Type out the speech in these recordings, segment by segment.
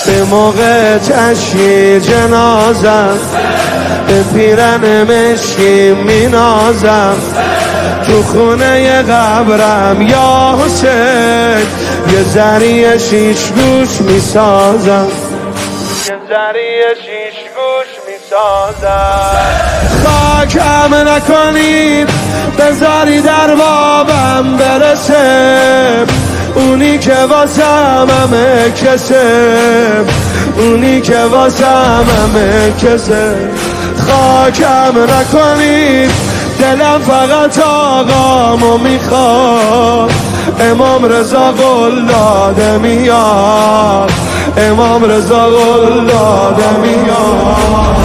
به موقع تشییع جنازم به پیرن مشکی مینازم، تو خونه قبرم یا حسین یه ذریع شیش گوش میسازم، یه ذریع شیش گوش میسازم. خاکم نکنید بذاری در بابم برسه، اونی که واسم همه کسه، اونی که واسم همه کسه. خاکم نکنید دلم فقط آقامو میخواد، امام رضا قول داده میاد، امام رضا قول داده میاد.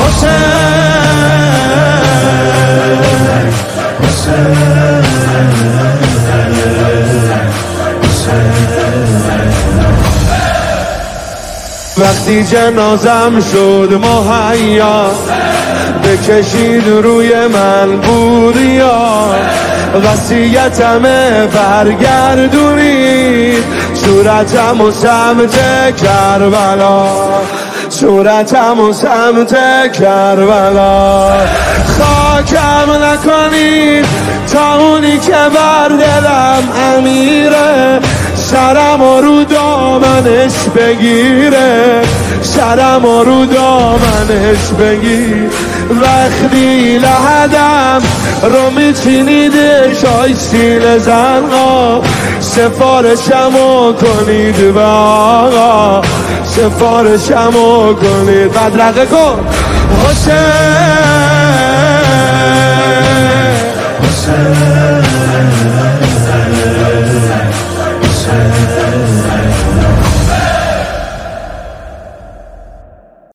وقتی جنازم شد مهیا بکشید روی من بوریا، وصیتمه برگردونید صورتم و سمت کربلا، صورتم و سمت کربلا. خاکم نکنید تا اونی که بر دلم امیره، سرم رو دامنش بگیره، سرم رو دامنش بگیر. وقتی لحدم رو میچینید شای سینه زنها، سفارشمو کنید به آقا، سفارشمو کنید. بدرقه کن حسین، حسین